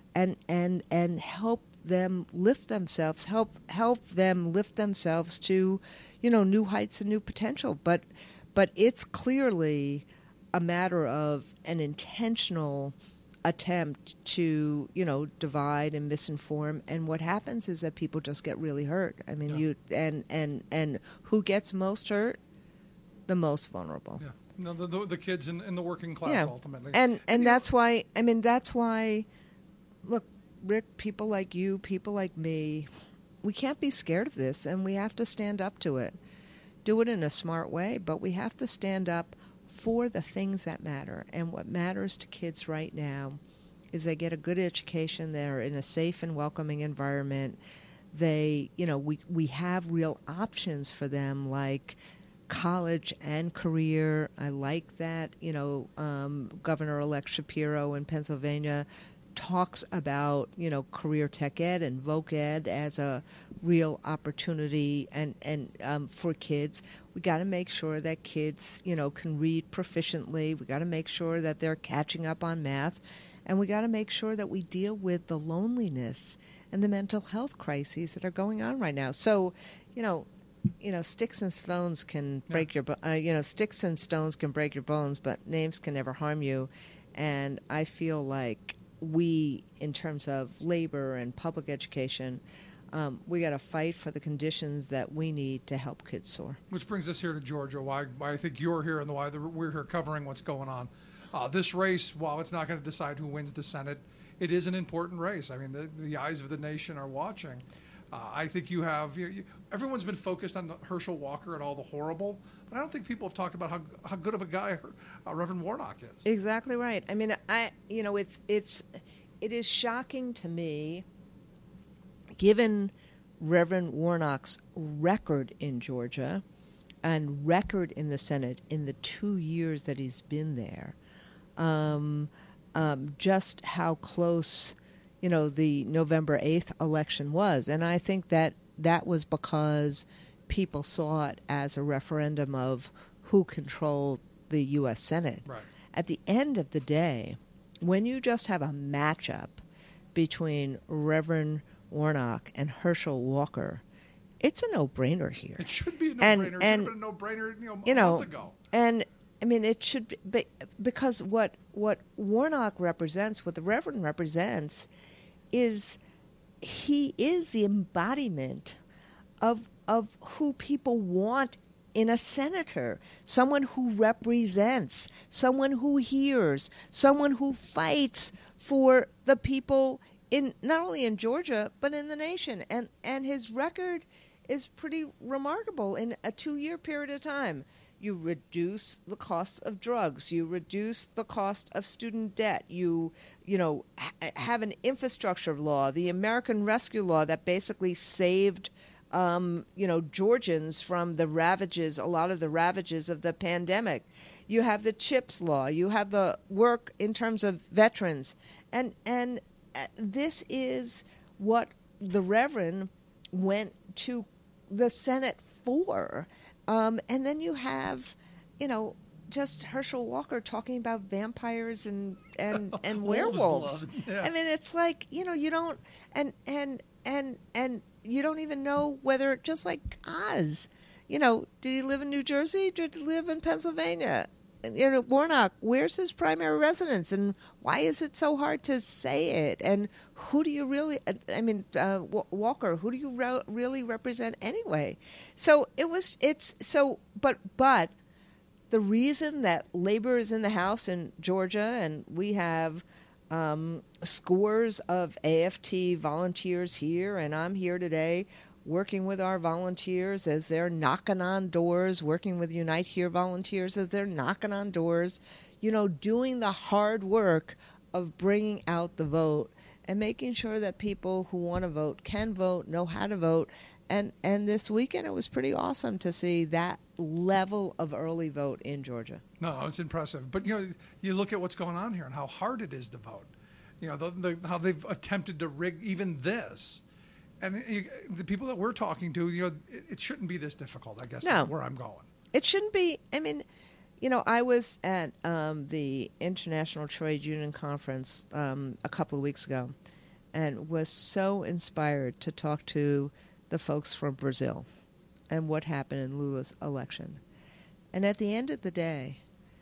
and help them lift themselves, help them lift themselves to, new heights and new potential. But it's clearly a matter of an intentional attempt to, divide and misinform, and what happens is that people just get really hurt. I mean, and who gets most hurt? The most vulnerable. Yeah. No, the kids in the working class ultimately. And that's why. I mean, that's why. Look, Rick, people like you, people like me, we can't be scared of this, and we have to stand up to it. Do it in a smart way, but we have to stand up for the things that matter. And what matters to kids right now is they get a good education. They're in a safe and welcoming environment. They, we have real options for them, like college and career. I like that, Governor-elect Shapiro in Pennsylvania talks about, career tech ed and voc ed as a real opportunity and for kids. We got to make sure that kids, can read proficiently. We got to make sure that they're catching up on math. And we got to make sure that we deal with the loneliness and the mental health crises that are going on right now. So, sticks and stones can break your, sticks and stones can break your bones, but names can never harm you. And I feel like we, in terms of labor and public education, we got to fight for the conditions that we need to help kids soar. Which brings us here to Georgia, why I think you're here and why we're here covering what's going on. This race, while it's not going to decide who wins the Senate, it is an important race. I mean, the eyes of the nation are watching. I think you have everyone's been focused on Herschel Walker and all the horrible, but I don't think people have talked about how good of a guy Reverend Warnock is. Exactly right. I mean, it is shocking to me, given Reverend Warnock's record in Georgia and record in the Senate in the 2 years that he's been there, just how close the November 8th election was. And I think that was because people saw it as a referendum of who controlled the U.S. Senate. Right. At the end of the day, when you just have a matchup between Reverend Warnock and Herschel Walker, it's a no-brainer here. It should be a no-brainer. It should have been a no-brainer a month ago. And I mean, it should be, because what Warnock represents, what the Reverend represents, is he is the embodiment of who people want in a senator, someone who represents, someone who hears, someone who fights for the people in not only in Georgia but in the nation. And his record is pretty remarkable in a 2-year period of time. You reduce the cost of drugs. You reduce the cost of student debt. You have an infrastructure law, the American Rescue Law, that basically saved, Georgians from the ravages, a lot of the ravages of the pandemic. You have the CHIPS law. You have the work in terms of veterans, and this is what the Reverend went to the Senate for. And then you have, just Herschel Walker talking about vampires and werewolves. Yeah. I mean, it's like, you don't, and you don't even know whether, just like Oz, did he live in New Jersey? Did he live in Pennsylvania? Warnock, where's his primary residence, and why is it so hard to say it? And who do you really? Walker, who do you really represent anyway? So but the reason that labor is in the House in Georgia, and we have scores of AFT volunteers here, and I'm here today working with our volunteers as they're knocking on doors, working with Unite Here volunteers as they're knocking on doors, doing the hard work of bringing out the vote and making sure that people who want to vote can vote, know how to vote. And this weekend it was pretty awesome to see that level of early vote in Georgia. No, it's impressive. But, you look at what's going on here and how hard it is to vote. How they've attempted to rig even this. And the people that we're talking to, it shouldn't be this difficult, I guess, is where I'm going. It shouldn't be. I mean, I was at the International Trade Union Conference a couple of weeks ago and was so inspired to talk to the folks from Brazil and what happened in Lula's election. And at the end of the day,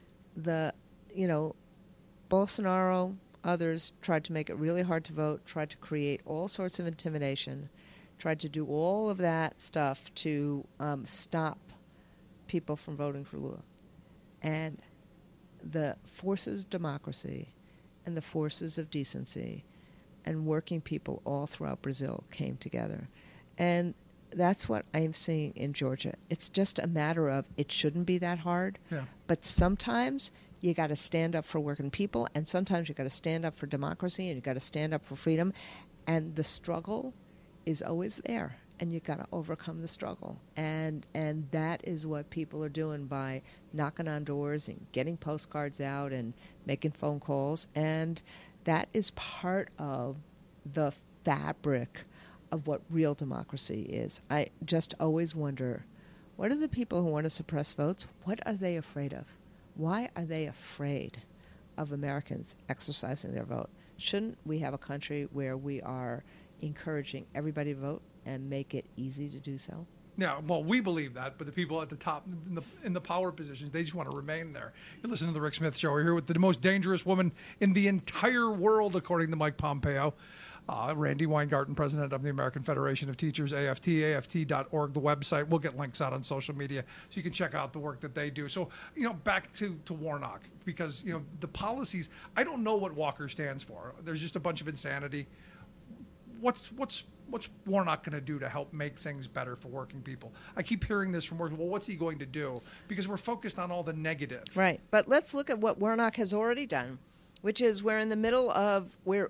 Bolsonaro, others tried to make it really hard to vote, tried to create all sorts of intimidation, tried to do all of that stuff to stop people from voting for Lula. And the forces of democracy and the forces of decency and working people all throughout Brazil came together. And that's what I'm seeing in Georgia. It's just a matter of it shouldn't be that hard, but sometimes you got to stand up for working people, and sometimes you got to stand up for democracy, and you got to stand up for freedom, and the struggle is always there, and you got to overcome the struggle, and that is what people are doing by knocking on doors and getting postcards out and making phone calls, and that is part of the fabric of what real democracy is. I just always wonder, what are the people who want to suppress votes? What are they afraid of? Why are they afraid of Americans exercising their vote? Shouldn't we have a country where we are encouraging everybody to vote and make it easy to do so? Yeah, well, we believe that, but the people at the top, in the power positions, they just want to remain there. You listen to the Rick Smith Show. We're here with the most dangerous woman in the entire world, according to Mike Pompeo. Randy Weingarten, president of the American Federation of Teachers, AFT, AFT.org, the website. We'll get links out on social media so you can check out the work that they do. So, back to Warnock, because, the policies, I don't know what Walker stands for. There's just a bunch of insanity. What's Warnock going to do to help make things better for working people? I keep hearing this from workers. Well, what's he going to do? Because we're focused on all the negative. Right. But let's look at what Warnock has already done, which is we're in the middle of the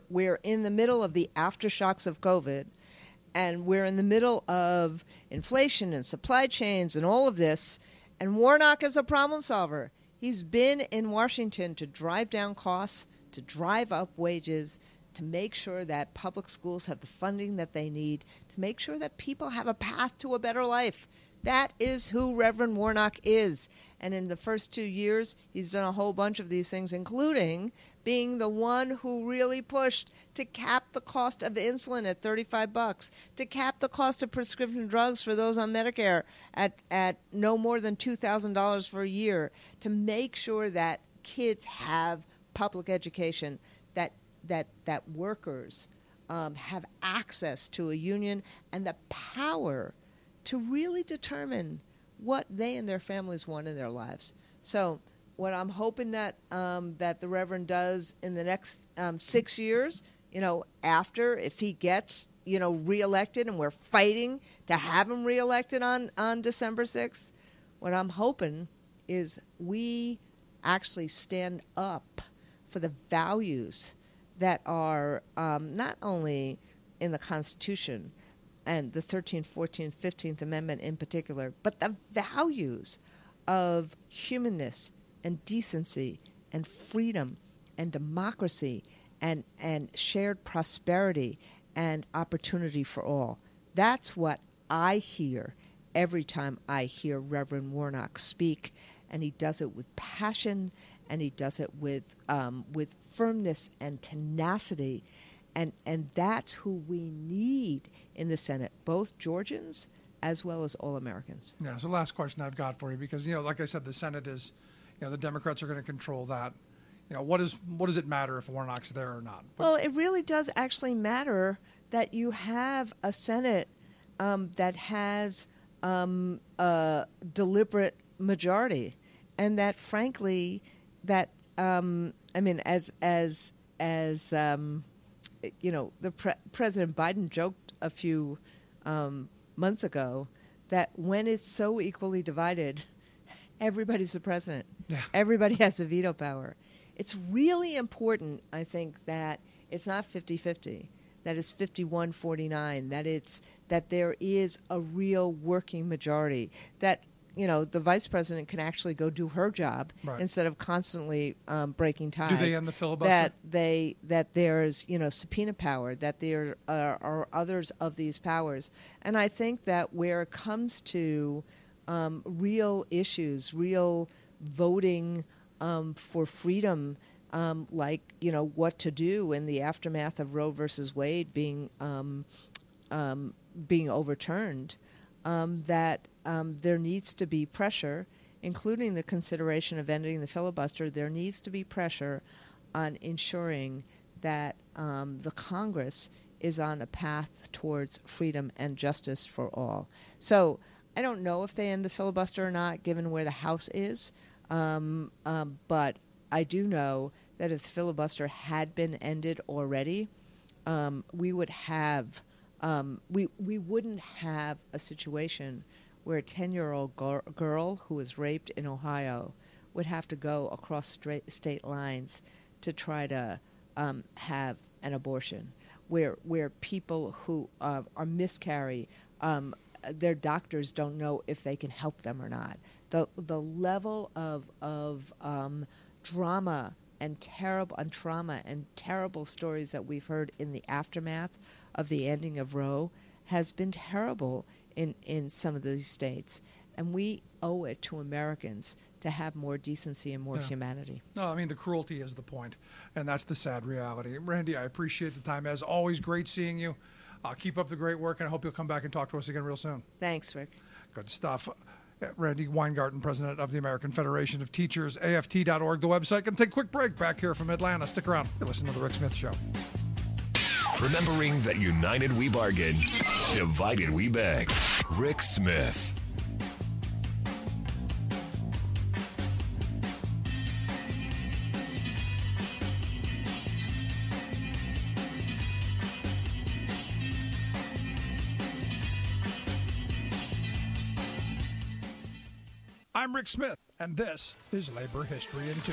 aftershocks of COVID, and we're in the middle of inflation and supply chains and all of this, and Warnock is a problem solver. He's been in Washington to drive down costs, to drive up wages, to make sure that public schools have the funding that they need, to make sure that people have a path to a better life. That is who Reverend Warnock is. And in the first 2 years, he's done a whole bunch of these things, including being the one who really pushed to cap the cost of insulin at $35, to cap the cost of prescription drugs for those on Medicare at no more than $2,000 for a year, to make sure that kids have public education, that workers have access to a union and the power to really determine what they and their families want in their lives. So what I'm hoping that that the Reverend does in the next 6 years, after, if he gets, reelected, and we're fighting to have him reelected on December 6th, what I'm hoping is we actually stand up for the values that are not only in the Constitution and the 13th, 14th, 15th Amendment in particular, but the values of humanness and decency and freedom and democracy and shared prosperity and opportunity for all. That's what I hear every time I hear Reverend Warnock speak, and he does it with passion, and he does it with firmness and tenacity, and that's who we need in the Senate, both Georgians as well as all Americans. Yeah, so last question I've got for you, because, like I said, the Senate is, the Democrats are going to control that. What does it matter if Warnock's there or not? Well, it really does actually matter that you have a Senate that has a deliberate majority, and that, frankly, that President Biden joked a few months ago that when it's so equally divided, everybody's the president. Yeah. Everybody has a veto power. It's really important, I think, that it's not 50-50, that it's 51-49, that there is a real working majority, that the vice president can actually go do her job instead of constantly breaking ties. Do they end the filibuster? That there's subpoena power, that there are others of these powers, and I think that where it comes to real issues, real voting for freedom, like what to do in the aftermath of Roe versus Wade being overturned, that there needs to be pressure, including the consideration of ending the filibuster. There needs to be pressure on ensuring that the Congress is on a path towards freedom and justice for all. So I don't know if they end the filibuster or not, given where the House is, but I do know that if the filibuster had been ended already, we would have we wouldn't have a situation where a 10-year-old girl who was raped in Ohio would have to go across state lines to try to have an abortion, where people who are miscarry, their doctors don't know if they can help them or not. The level of drama and trauma and terrible stories that we've heard in the aftermath of the ending of Roe has been terrible in some of these states. And we owe it to Americans to have more decency and more humanity. No, I mean, the cruelty is the point, and that's the sad reality. Randi, I appreciate the time. As always, great seeing you. Keep up the great work, and I hope you'll come back and talk to us again real soon. Thanks, Rick. Good stuff. Randi Weingarten, president of the American Federation of Teachers, AFT.org, the website. Going to take a quick break back here from Atlanta. Stick around. You're listening to The Rick Smith Show. Remembering that united we bargain, divided we beg. Rick Smith. I'm Rick Smith, and this is Labor History in 2.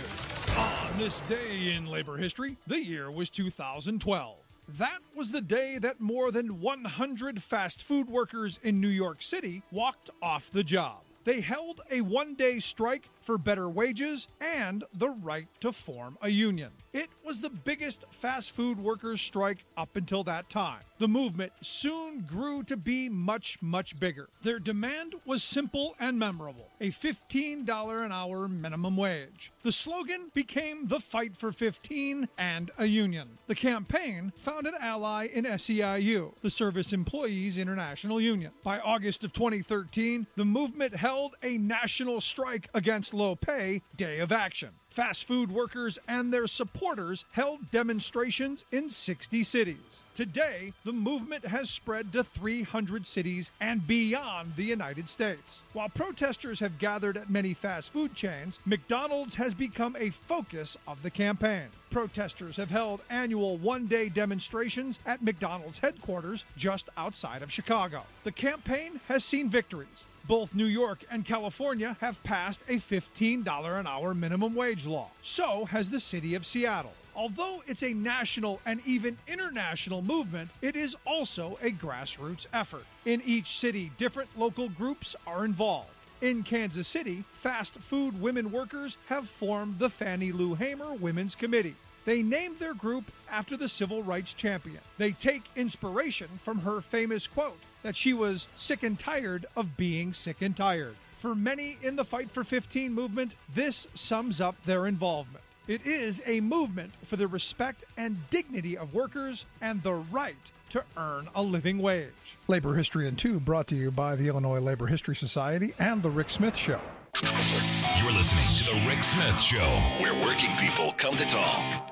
On this day in labor history, the year was 2012. That was the day that more than 100 fast food workers in New York City walked off the job. They held a one-day strike for better wages and the right to form a union. It was the biggest fast food workers' strike up until that time. The movement soon grew to be much, much bigger. Their demand was simple and memorable: a $15 an hour minimum wage. The slogan became the Fight for 15 and a union. The campaign found an ally in SEIU, the Service Employees International Union. By August of 2013, the movement held a national strike against low pay day of action. Fast food workers and their supporters held demonstrations in 60 cities. Today, the movement has spread to 300 cities and beyond the United States. While protesters have gathered at many fast food chains, McDonald's has become a focus of the campaign. Protesters have held annual one-day demonstrations at McDonald's headquarters just outside of Chicago. The campaign has seen victories. Both New York and California have passed a $15 an hour minimum wage law. So has the city of Seattle. Although it's a national and even international movement, it is also a grassroots effort. In each city, different local groups are involved. In Kansas City, fast food women workers have formed the Fannie Lou Hamer Women's Committee. They named their group after the civil rights champion. They take inspiration from her famous quote that she was sick and tired of being sick and tired. For many in the Fight for 15 movement, this sums up their involvement. It is a movement for the respect and dignity of workers and the right to earn a living wage. Labor History in 2 brought to you by the Illinois Labor History Society and The Rick Smith Show. You're listening to The Rick Smith Show, where working people come to talk.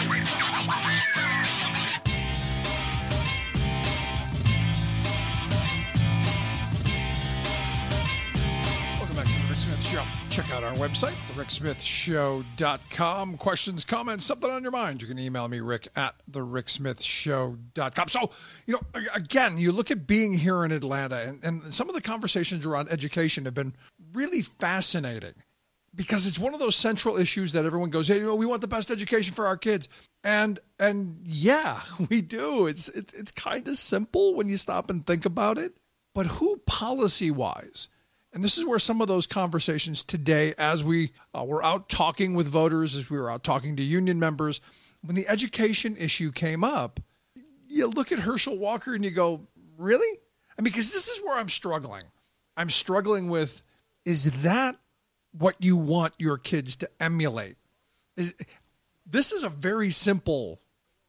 Welcome back to The Rick Smith Show. Check out our website, thericksmithshow.com. Questions, comments, something on your mind, you can email me, Rick, at thericksmithshow.com. So, again, you look at being here in Atlanta, and some of the conversations around education have been really fascinating because it's one of those central issues that everyone goes, hey, we want the best education for our kids. And yeah, we do. It's kind of simple when you stop and think about it. But who policy-wise? And this is where some of those conversations today, as we were out talking with voters, as we were out talking to union members, when the education issue came up, you look at Herschel Walker and you go, really? Because this is where I'm struggling. I'm struggling with, is that what you want your kids to emulate? This is a very simple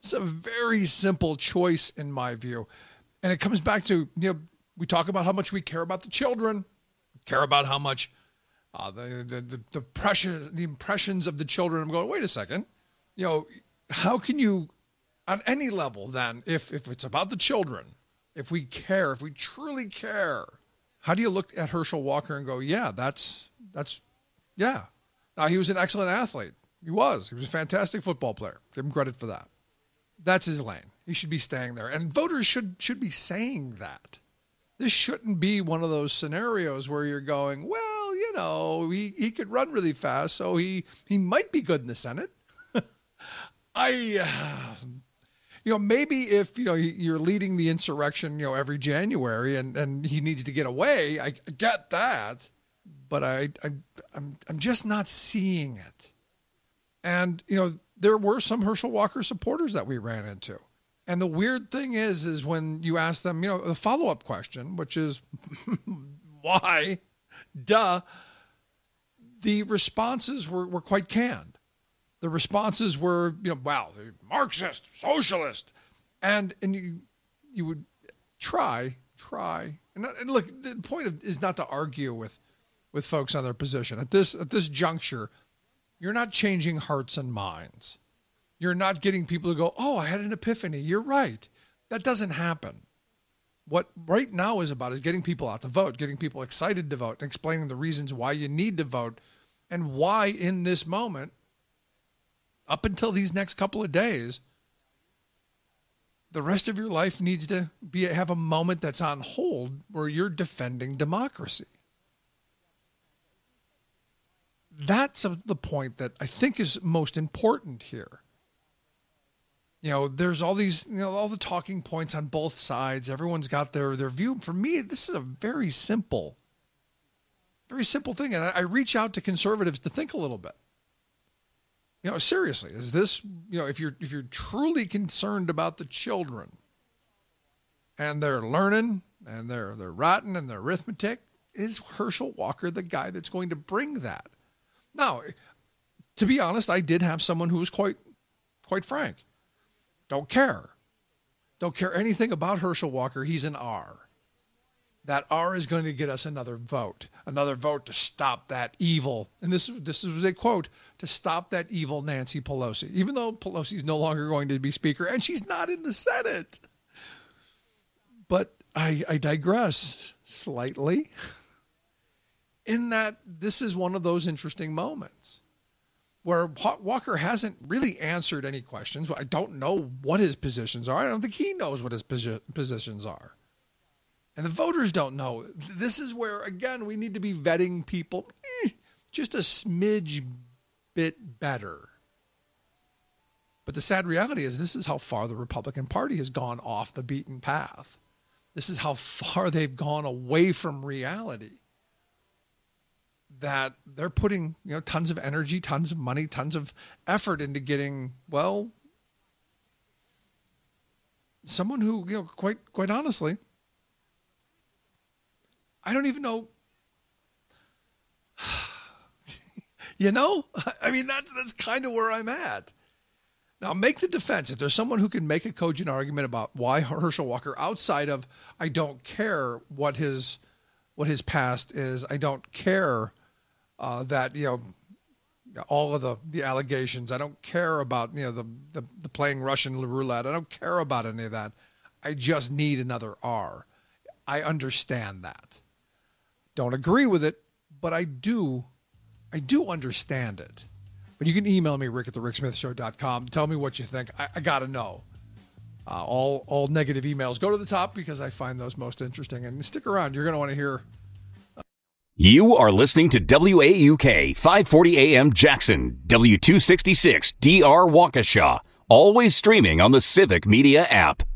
choice in my view. And it comes back to, we talk about how much we care about the children, care about how much the impressions of the children. I'm going, wait a second, how can you, on any level then, if it's about the children, if we care, if we truly care, how do you look at Herschel Walker and go, yeah, that's yeah. Now, he was an excellent athlete. He was a fantastic football player. Give him credit for that. That's his lane. He should be staying there. And voters should be saying that. This shouldn't be one of those scenarios where you're going, well, he could run really fast, so he might be good in the Senate. Maybe if, you're leading the insurrection, every January and he needs to get away, I get that, but I'm just not seeing it. And, there were some Herschel Walker supporters that we ran into. And the weird thing is when you ask them, the follow-up question, which is, why? Duh. The responses were quite canned. The responses were, wow, Marxist, socialist. And you would try. And look, the point is not to argue with folks on their position. At this juncture, you're not changing hearts and minds. You're not getting people to go, oh, I had an epiphany. You're right. That doesn't happen. What right now is about is getting people out to vote, getting people excited to vote, and explaining the reasons why you need to vote and why in this moment, up until these next couple of days, the rest of your life needs to have a moment that's on hold where you're defending democracy. That's the point that I think is most important here. There's all these, all the talking points on both sides. Everyone's got their view. For me, this is a very simple thing. And I reach out to conservatives to think a little bit. Seriously, is this, if you're truly concerned about the children and they're learning and they're writing and their arithmetic, is Herschel Walker the guy that's going to bring that? Now, to be honest, I did have someone who was quite frank. Don't care anything about Herschel Walker. He's an R. That R is going to get us another vote to stop that evil. And this was a quote, to stop that evil Nancy Pelosi, even though Pelosi's no longer going to be speaker and she's not in the Senate. But I digress slightly in that this is one of those interesting moments where Walker hasn't really answered any questions. I don't know what his positions are. I don't think he knows what his positions are. And the voters don't know. This is where, again, we need to be vetting people just a smidge bit better. But the sad reality is this is how far the Republican Party has gone off the beaten path. This is how far they've gone away from reality. That they're putting, tons of energy, tons of money, tons of effort into getting, someone who, quite honestly, I don't even know. That's kind of where I'm at. Now, make the defense. If there's someone who can make a cogent argument about why Herschel Walker, outside of, I don't care what his past is, I don't care that, all of the allegations. I don't care about, the playing Russian roulette. I don't care about any of that. I just need another R. I understand that. Don't agree with it, but I do understand it. But you can email me, rick@thericksmithshow.com. Tell me what you think. I got to know. All negative emails go to the top because I find those most interesting. And stick around. You're going to want to hear. You are listening to WAUK 540 AM Jackson, W266 DR Waukesha. Always streaming on the Civic Media app.